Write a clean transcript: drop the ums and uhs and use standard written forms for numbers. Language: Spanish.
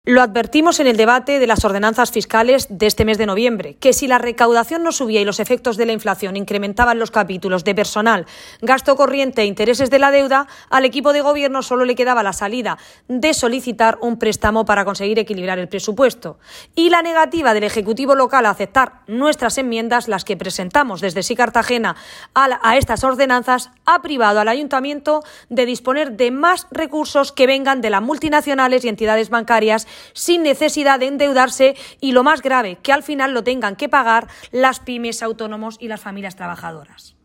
Lo advertimos en el debate de las ordenanzas fiscales de este mes de noviembre, que si la recaudación no subía y los efectos de la inflación incrementaban los capítulos de personal, gasto corriente e intereses de la deuda, al equipo de gobierno solo le quedaba la salida de solicitar un préstamo para conseguir equilibrar el presupuesto. Y la negativa del Ejecutivo local a aceptar nuestras enmiendas, las que presentamos desde Sí Cartagena a estas ordenanzas, ha privado al Ayuntamiento de disponer de más recursos que vengan de las multinacionales y entidades bancarias sin necesidad de endeudarse y, lo más grave, que al final lo tengan que pagar las pymes, autónomos y las familias trabajadoras.